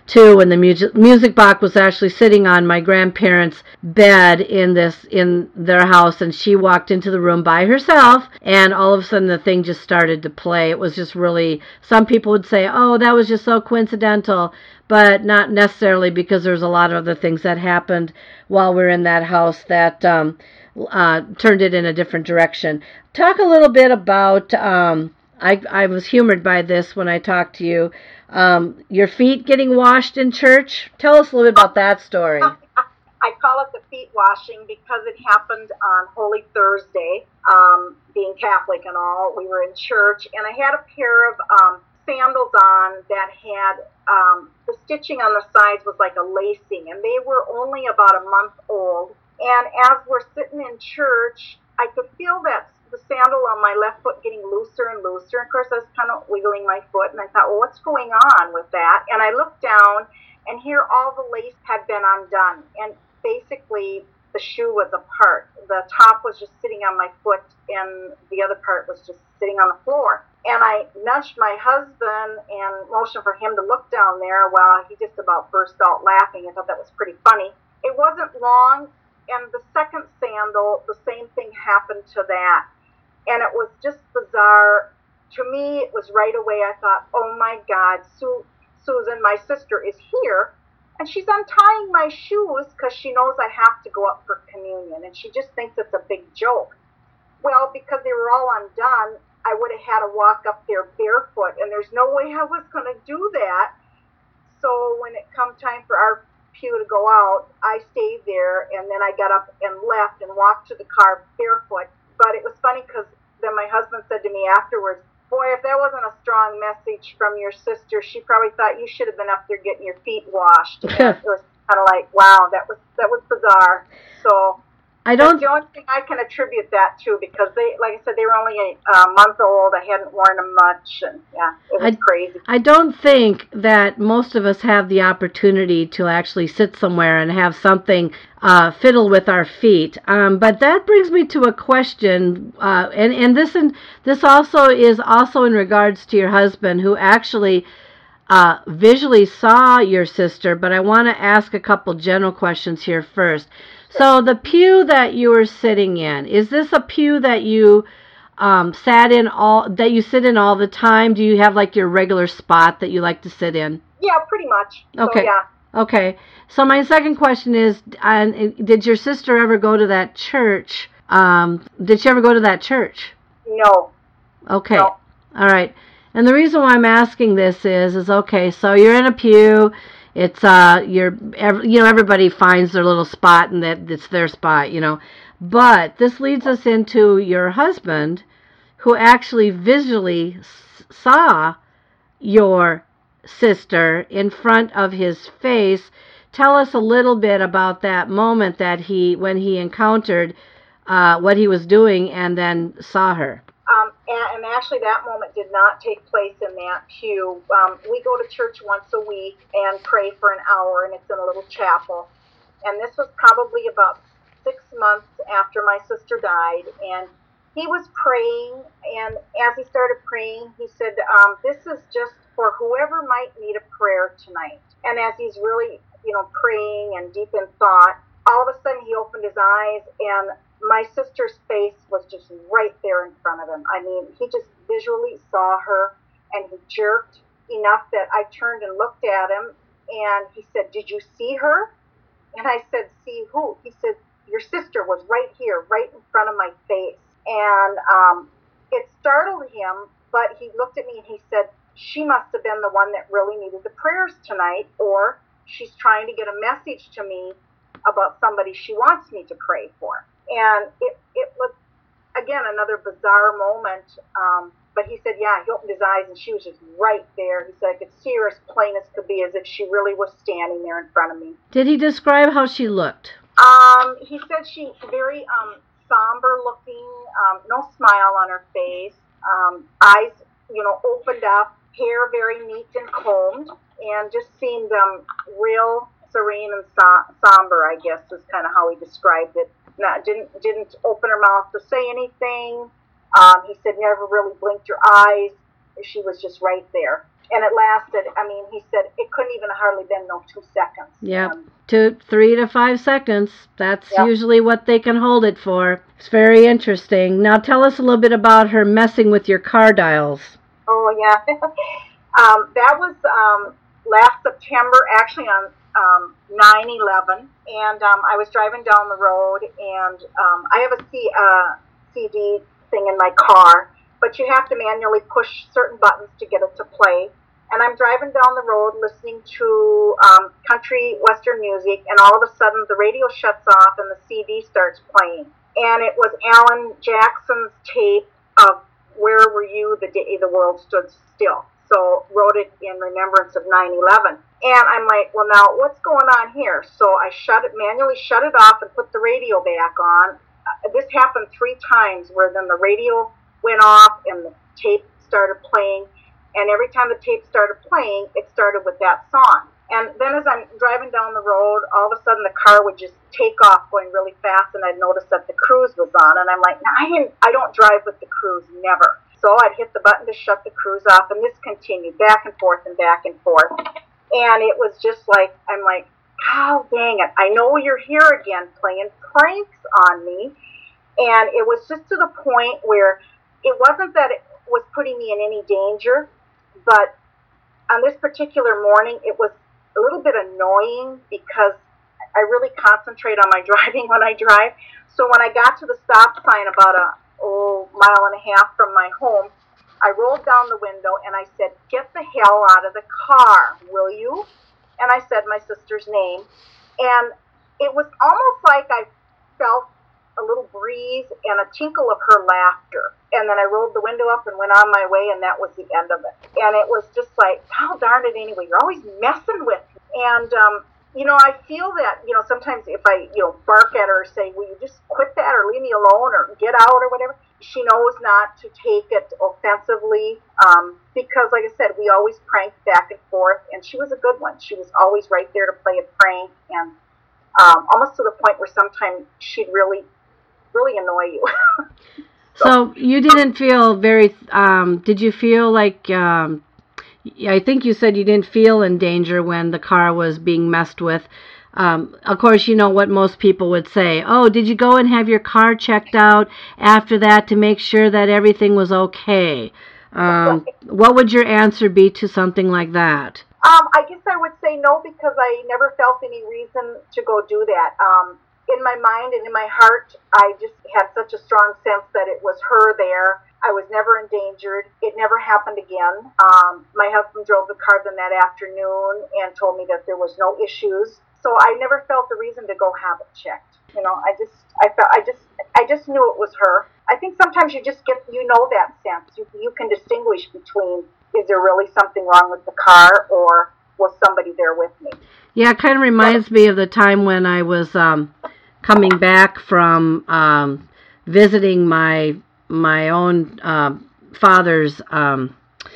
too, when the music music box was actually sitting on my grandparents' bed in this in their house, and she walked into the room by herself, and all of a sudden the thing just started to play. It was just really, some people would say, oh, that was just so coincidental, but not necessarily, because there's a lot of other things that happened while we were in that house that um, uh, turned it in a different direction. Talk a little bit about, um, I, I was humored by this when I talked to you, um, your feet getting washed in church. Tell us a little bit about that story.
I call it the feet washing because it happened on Holy Thursday, um, being Catholic and all. We were in church, and I had a pair of um, sandals on that had, um, the stitching on the sides was like a lacing, and they were only about a month old. And as we're sitting in church, I could feel that the sandal on my left foot getting looser and looser. Of course, I was kind of wiggling my foot, and I thought, well, what's going on with that? And I looked down, and here all the lace had been undone, and basically the shoe was apart. The top was just sitting on my foot, and the other part was just sitting on the floor. And I nudged my husband and motioned for him to look down there. Well, he just about burst out laughing. I thought that was pretty funny. It wasn't long, and the second sandal, the same thing happened to that. And it was just bizarre. To me, it was right away, I thought, oh my God, Sue, Susan, my sister, is here, and she's untying my shoes because she knows I have to go up for communion, and she just thinks it's a big joke. Well, because they were all undone, I would have had to walk up there barefoot, and there's no way I was going to do that. So when it come time for our pew to go out, I stayed there, and then I got up and left and walked to the car barefoot. But it was funny because then my husband said to me afterwards, boy, if that wasn't a strong message from your sister, she probably thought you should have been up there getting your feet washed. And it was kind of like, wow, that was that was bizarre. So
I don't.
That's the only thing I can attribute that to, because they, like I said, they were only a uh, month old. I hadn't worn them much, and yeah, it was
I,
crazy.
I don't think that most of us have the opportunity to actually sit somewhere and have something uh, fiddle with our feet. Um, but that brings me to a question, uh, and and this and this also is also in regards to your husband, who actually uh, visually saw your sister. But I want to ask a couple general questions here first. So the pew that you were sitting in, is this a pew that you um, sat in all, that you sit in all the time? Do you have like your regular spot that you like to sit in?
Yeah, pretty much.
Okay.
So, yeah.
Okay. So my second question is, uh, did your sister ever go to that church? Um, did she ever go to that church?
No.
Okay.
No.
All right. And the reason why I'm asking this is, is okay, so you're in a pew. It's, uh, you're, you know, everybody finds their little spot, and that it's their spot, you know. But this leads us into your husband, who actually visually s- saw your sister in front of his face. Tell us a little bit about that moment that he, when he encountered uh, what he was doing and then saw her.
Um, and, and actually that moment did not take place in that pew. Um, we go to church once a week and pray for an hour, and it's in a little chapel. And this was probably about six months after my sister died, and he was praying, and as he started praying, he said, um, this is just for whoever might need a prayer tonight. And as he's really, you know, praying and deep in thought, all of a sudden he opened his eyes, and my sister's face was just right there in front of him. I mean, he just visually saw her, and he jerked enough that I turned and looked at him, and he said, did you see her? And I said, see who? He said, your sister was right here, right in front of my face. And um, it startled him, but he looked at me and he said, she must have been the one that really needed the prayers tonight, or she's trying to get a message to me about somebody she wants me to pray for. And it, it was, again, another bizarre moment. Um, but he said, yeah, he opened his eyes, and she was just right there. He said, I could see her as plain as could be, as if she really was standing there in front of me.
Did he describe how she looked?
Um, he said she very um, somber looking, um, no smile on her face, um, eyes, you know, opened up, hair very neat and combed, and just seemed um, real serene and so- somber, I guess, is kind of how he described it. Not, didn't didn't open her mouth to say anything. Um, he said never really blinked her eyes. She was just right there. and it lasted, I mean, he said it couldn't even hardly been no two seconds.
Yep,
um,
two, three to five seconds. That's
yep.
usually what they can hold it for. It's very interesting. Now tell us a little bit about her messing with your car dials.
Oh, yeah. um, that was um, last September, actually on um, nine eleven, and um, I was driving down the road, and um, I have a C, uh, C D thing in my car, but you have to manually push certain buttons to get it to play. And I'm driving down the road listening to um, country western music, and all of a sudden the radio shuts off and the C D starts playing. And it was Alan Jackson's tape of Where Were You the Day the World Stood Still. So wrote it in remembrance of nine eleven. And I'm like, well, now what's going on here? So I shut it, manually shut it off and put the radio back on. Uh, this happened three times where then the radio went off and the tape started playing. And every time the tape started playing, it started with that song. And then as I'm driving down the road, all of a sudden the car would just take off going really fast, and I'd notice that the cruise was on. And I'm like, no, I didn't, I don't drive with the cruise, never. So I'd hit the button to shut the cruise off, and this continued back and forth and back and forth. And it was just like, I'm like, oh, dang it. I know you're here again playing pranks on me. And it was just to the point where it wasn't that it was putting me in any danger, but on this particular morning, it was a little bit annoying because I really concentrate on my driving when I drive. So when I got to the stop sign about a oh, mile and a half from my home, I rolled down the window and I said, get the hell out of the car, will you? And I said my sister's name. And it was almost like I felt a little breeze and a tinkle of her laughter. And then I rolled the window up and went on my way, and that was the end of it. And it was just like, oh, darn it anyway, you're always messing with me. And, um, you know, I feel that, you know, sometimes if I, you know, bark at her or say, will you just quit that or leave me alone or get out or whatever, she knows not to take it offensively um, because, like I said, we always pranked back and forth, and she was a good one. She was always right there to play a prank, and um, almost to the point where sometimes she'd really, really annoy you.
So you didn't feel very, um, did you feel like, um, I think you said you didn't feel in danger when the car was being messed with. Um, of course, you know what most people would say. Oh, did you go and have your car checked out after that to make sure that everything was okay? Um, what would your answer be to something like that?
Um, I guess I would say no, because I never felt any reason to go do that. Um, in my mind and in my heart, I just had such a strong sense that it was her there. I was never endangered. It never happened again. Um, my husband drove the car then that afternoon and told me that there was no issues. So I never felt the reason to go have it checked. You know, I just, I felt, I just, I just knew it was her. I think sometimes you just get, you know, that sense. You, you can distinguish between, is there really something wrong with the car, or was somebody there with me?
Yeah, it kind of reminds me of the time when I was um, coming back from um, visiting my my own uh, father's um,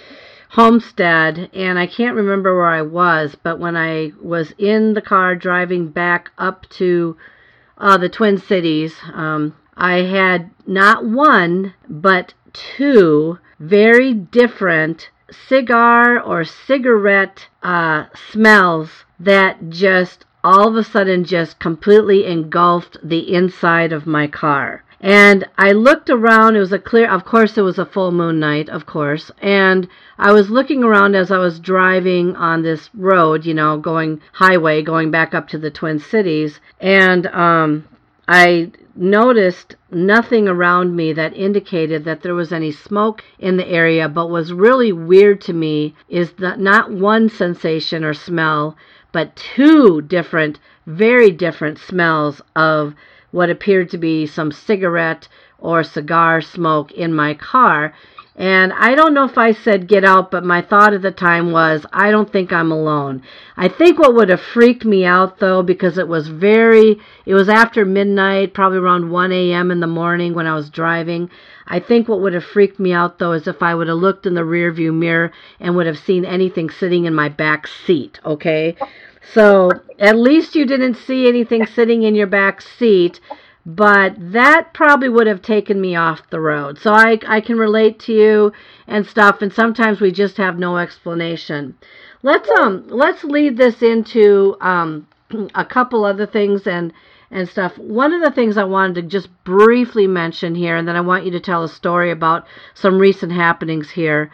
homestead, and I can't remember where I was, but when I was in the car driving back up to uh, the Twin Cities, um, I had not one, but two very different cigar or cigarette uh, smells that just all of a sudden just completely engulfed the inside of my car. And I looked around. It was a clear, of course, it was a full moon night, of course. And I was looking around as I was driving on this road, you know, going highway, going back up to the Twin Cities. And um, I noticed nothing around me that indicated that there was any smoke in the area. But what's really weird to me is that not one sensation or smell, but two different, very different smells of what appeared to be some cigarette or cigar smoke in my car. And I don't know if I said get out, but my thought at the time was, I don't think I'm alone. I think what would have freaked me out, though, because it was very, it was after midnight, probably around one a.m. in the morning when I was driving. I think what would have freaked me out, though, is if I would have looked in the rearview mirror and would have seen anything sitting in my back seat, okay? So at least you didn't see anything sitting in your back seat, but that probably would have taken me off the road. So I, I can relate to you and stuff, and sometimes we just have no explanation. Let's um let's lead this into um a couple other things and and stuff. One of the things I wanted to just briefly mention here, and then I want you to tell a story about some recent happenings here.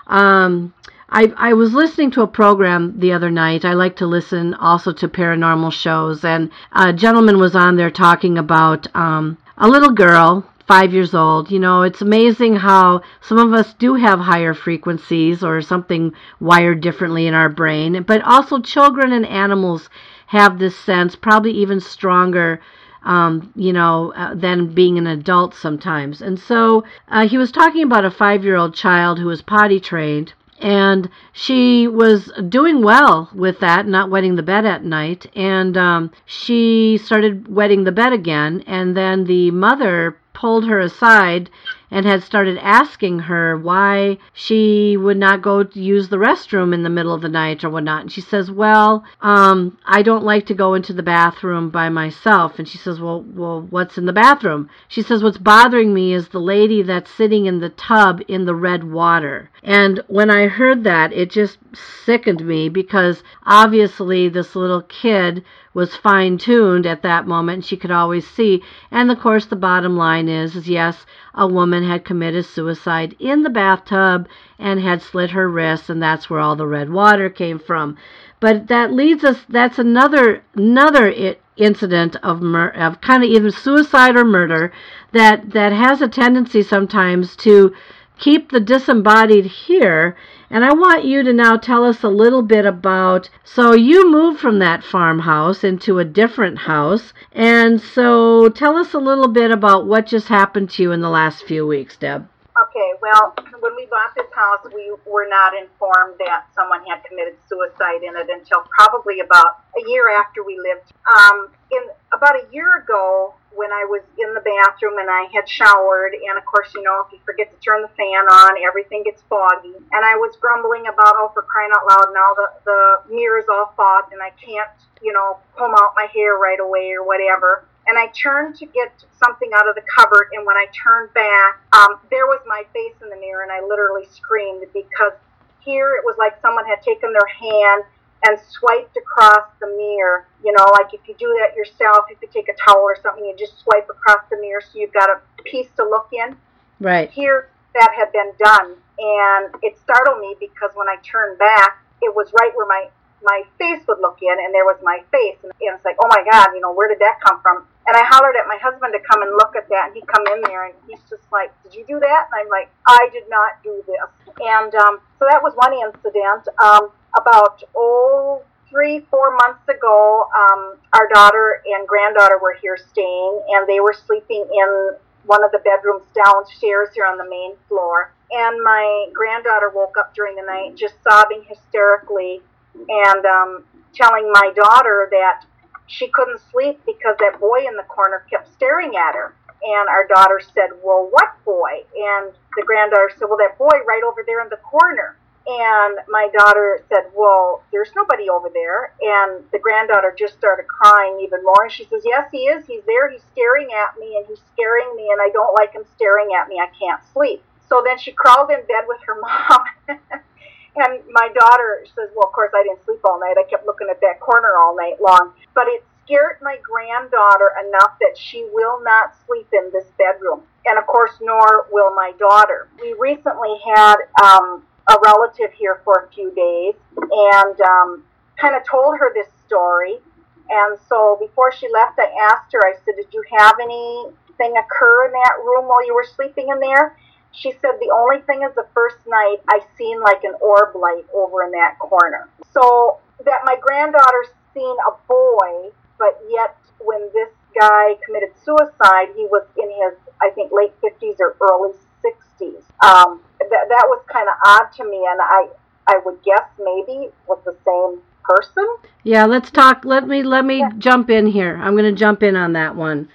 Um, I, I was listening to a program the other night. I like to listen also to paranormal shows, and a gentleman was on there talking about um, a little girl, five years old. You know, it's amazing how some of us do have higher frequencies or something wired differently in our brain, but also children and animals have this sense, probably even stronger, um, you know, uh, than being an adult sometimes. And so uh, he was talking about a five-year-old child who was potty trained, and she was doing well with that, not wetting the bed at night. And um, she started wetting the bed again, and then the mother pulled her aside and had started asking her why she would not go to use the restroom in the middle of the night or whatnot. And she says, well, um, I don't like to go into the bathroom by myself. And she says, well, well, what's in the bathroom? She says, what's bothering me is the lady that's sitting in the tub in the red water. And when I heard that, it just sickened me, because obviously this little kid was fine-tuned at that moment. She could always see. And of course, the bottom line is, is yes, a woman had committed suicide in the bathtub and had slit her wrists, and that's where all the red water came from. But that leads us, that's another another I- incident of mur- of kind of either suicide or murder that, that has a tendency sometimes to keep the disembodied here. And I want you to now tell us a little bit about, so you moved from that farmhouse into a different house, and so tell us a little bit about what just happened to you in the last few weeks, Deb.
Okay, well, when we bought this house, we were not informed that someone had committed suicide in it until probably about a year after we lived. Um, in about a year ago, when I was in the bathroom and I had showered, and of course, you know, if you forget to turn the fan on, everything gets foggy. And I was grumbling about, oh, for crying out loud, now the, the mirror's all fogged and I can't, you know, comb out my hair right away or whatever. And I turned to get something out of the cupboard, and when I turned back, um, there was my face in the mirror, and I literally screamed, because here it was like someone had taken their hand and swiped across the mirror. You know, like if you do that yourself, if you take a towel or something, you just swipe across the mirror so you've got a piece to look in. Right. Here, that had been done, and it startled me, because when I turned back, it was right where my my face would look in, and there was my face, and it's like, oh my God, you know, where did that come from? And I hollered at my husband to come and look at that, and he'd come in there, and he's just like, did you do that? And I'm like, I did not do this. And um, so that was one incident. Um, about, oh, three, four months ago, um, our daughter and granddaughter were here staying, and they were sleeping in one of the bedrooms downstairs here on the main floor. And my granddaughter woke up during the night just sobbing hysterically, and um, telling my daughter that she couldn't sleep because that boy in the corner kept staring at her. And our daughter said, well, what boy? And the granddaughter said, well, that boy right over there in the corner. And my daughter said, well, there's nobody over there. And the granddaughter just started crying even more. And she says, yes, he is. He's there. He's staring at me, and he's scaring me, and I don't like him staring at me. I can't sleep. So then she crawled in bed with her mom. And my daughter says, well, of course, I didn't sleep all night. I kept looking at that corner all night long. But it scared my granddaughter enough that she will not sleep in this bedroom. And, of course, nor will my daughter. We recently had um, a relative here for a few days, and um, kind of told her this story. And so before she left, I asked her, I said, did you have anything occur in that room while you were sleeping in there? She said, the only thing is the first night I seen like an orb light over in that corner. So that my granddaughter's seen a boy, but yet when this guy committed suicide, he was in his, I think, late fifties or early sixties. Um, that, that was kind of odd to me, and I, I would guess maybe was the same person.
Yeah, let's talk. Let me, let me yeah. jump in here. I'm going to jump in on that one.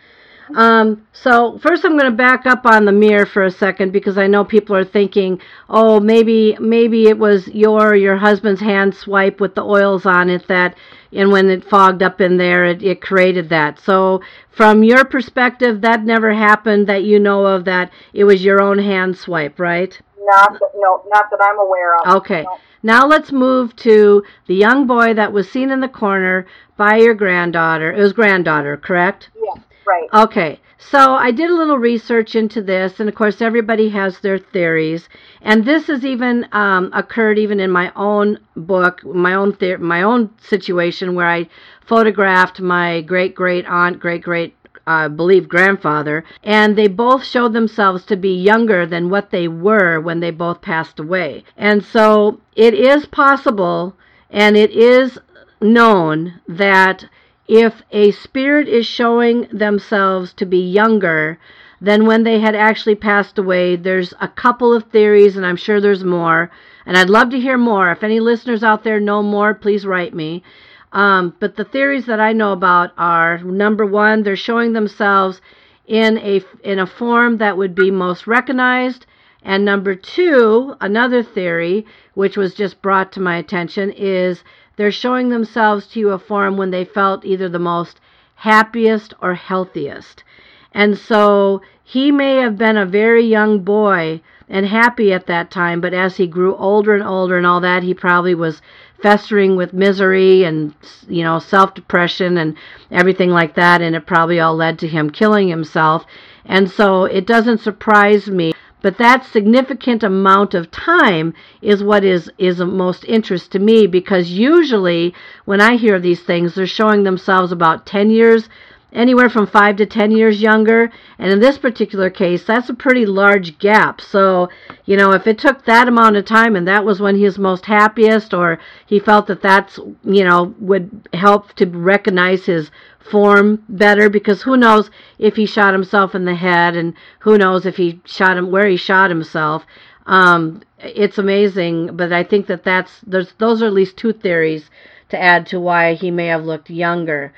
Um, so first I'm going to back up on the mirror for a second, because I know people are thinking, oh, maybe, maybe it was your, your husband's hand swipe with the oils on it that, and when it fogged up in there, it, it created that. So from your perspective, that never happened that you know of, that it was your own hand swipe, right?
Not that, no, not that I'm aware of.
Okay.
No.
Now let's move to the young boy that was seen in the corner by your granddaughter. It was granddaughter, correct?
Yes, right.
Okay. So I did a little research into this, and of course everybody has their theories. And this has even um, occurred even in my own book, my own the- my own situation where I photographed my great great aunt, great great I uh, believe grandfather, and they both showed themselves to be younger than what they were when they both passed away. And so it is possible, and it is known, that if a spirit is showing themselves to be younger than when they had actually passed away, there's a couple of theories, and I'm sure there's more, and I'd love to hear more. If any listeners out there know more, please write me. Um, but the theories that I know about are, number one, they're showing themselves in a, in a form that would be most recognized. And number two, another theory, which was just brought to my attention, is they're showing themselves to you a form when they felt either the most happiest or healthiest. And so he may have been a very young boy and happy at that time, but as he grew older and older and all that, he probably was festering with misery and, you know, self-depression and everything like that, and it probably all led to him killing himself. And so it doesn't surprise me, but that significant amount of time is what is, is of most interest to me, because usually when I hear these things, they're showing themselves about ten years, anywhere from five to ten years younger. And in this particular case, that's a pretty large gap. So, you know, if it took that amount of time and that was when he was most happiest, or he felt that that's, you know, would help to recognize his form better, because who knows if he shot himself in the head, and who knows if he shot him where he shot himself. Um, it's amazing, but I think that that's, there's, those are at least two theories to add to why he may have looked younger.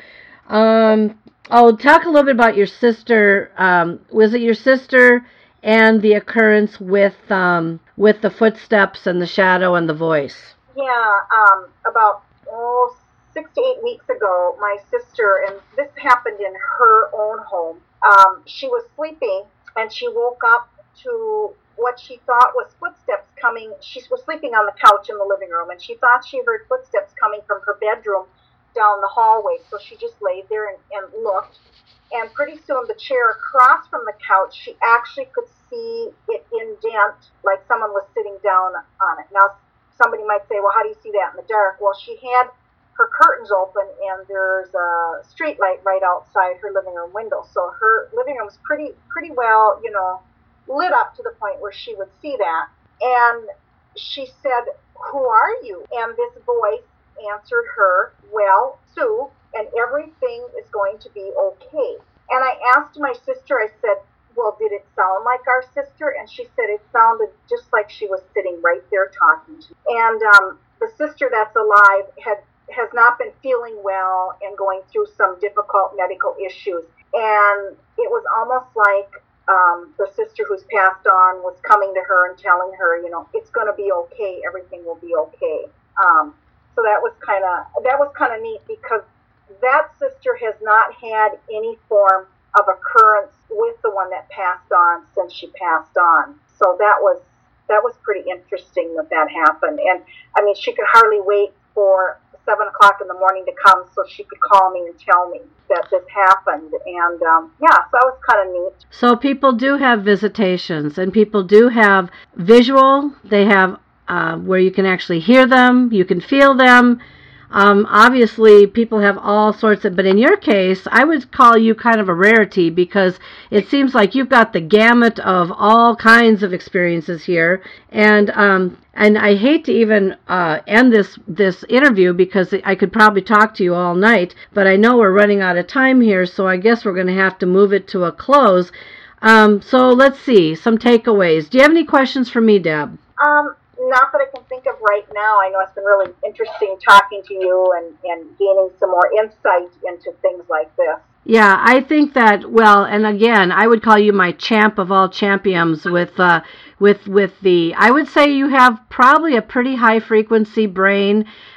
Um, Oh, talk a little bit about your sister. Um, was it your sister and the occurrence with um, with the footsteps and the shadow and the voice?
Yeah, um, about oh, six to eight weeks ago, my sister, and this happened in her own home, um, she was sleeping, and she woke up to what she thought was footsteps coming. She was sleeping on the couch in the living room, and she thought she heard footsteps coming from her bedroom down the hallway. So she just laid there and, and looked, and pretty soon the chair across from the couch, she actually could see it indent, like someone was sitting down on it. Now, somebody might say, well, how do you see that in the dark? Well, she had her curtains open, and there's a street light right outside her living room window. So her living room was pretty, pretty well, you know, lit up to the point where she would see that. And she said, who are you? And this voice answered her, well, Sue, and everything is going to be okay. And I asked my sister, I said, well, did it sound like our sister? And she said it sounded just like she was sitting right there talking to me. And um, the sister that's alive had has not been feeling well and going through some difficult medical issues. And it was almost like um, the sister who's passed on was coming to her and telling her, you know, it's going to be okay. Everything will be okay. Um, So that was kind of that was kind of neat, because that sister has not had any form of occurrence with the one that passed on since she passed on. So that was that was pretty interesting that that happened. And I mean, she could hardly wait for seven o'clock in the morning to come so she could call me and tell me that this happened. And um, yeah, so that was kind of neat.
So people do have visitations, and people do have visual. They have Uh, where you can actually hear them, you can feel them. Um, obviously, people have all sorts of, but in your case, I would call you kind of a rarity, because it seems like you've got the gamut of all kinds of experiences here. And um, and I hate to even uh, end this this interview, because I could probably talk to you all night, but I know we're running out of time here, so I guess we're going to have to move it to a close. Um, so let's see, some takeaways. Do you have any questions for me, Deb?
Um. Not that I can think of right now. I know it's been really interesting talking to you and, and gaining some more insight into things like this.
Yeah, I think that, well, and again, I would call you my champ of all champions with, uh, with, with the, I would say you have probably a pretty high frequency brain.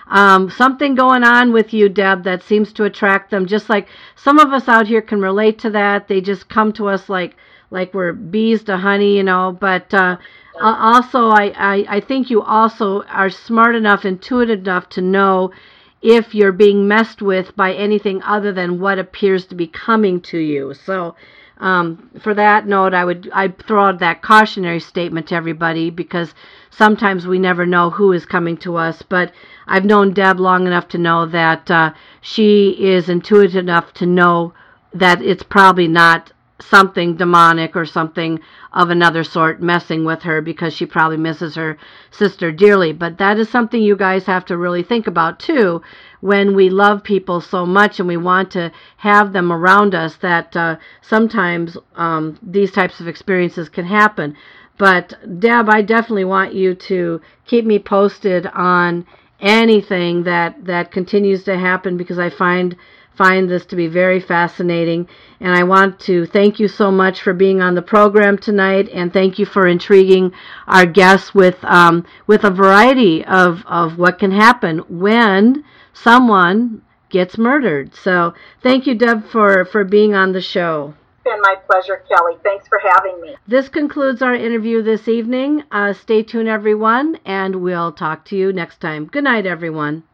um, something going on with you, Deb, that seems to attract them. Just like some of us out here can relate to that. They just come to us like like we're bees to honey, you know. But uh, also, I, I, I think you also are smart enough, intuitive enough to know if you're being messed with by anything other than what appears to be coming to you. So um, for that note, I would I'd throw out that cautionary statement to everybody, because sometimes we never know who is coming to us. But I've known Deb long enough to know that uh, she is intuitive enough to know that it's probably not something demonic or something of another sort messing with her, because she probably misses her sister dearly. But that is something you guys have to really think about too, when we love people so much and we want to have them around us, that uh, sometimes um, these types of experiences can happen. But Deb, I definitely want you to keep me posted on anything that that continues to happen, because I find find this to be very fascinating. And I want to thank you so much for being on the program tonight, and thank you for intriguing our guests with um, with a variety of, of what can happen when someone gets murdered. So thank you, Deb, for, for being on the show.
It's been my pleasure, Kelly. Thanks for having me.
This concludes our interview this evening. Uh, stay tuned, everyone, and we'll talk to you next time. Good night, everyone.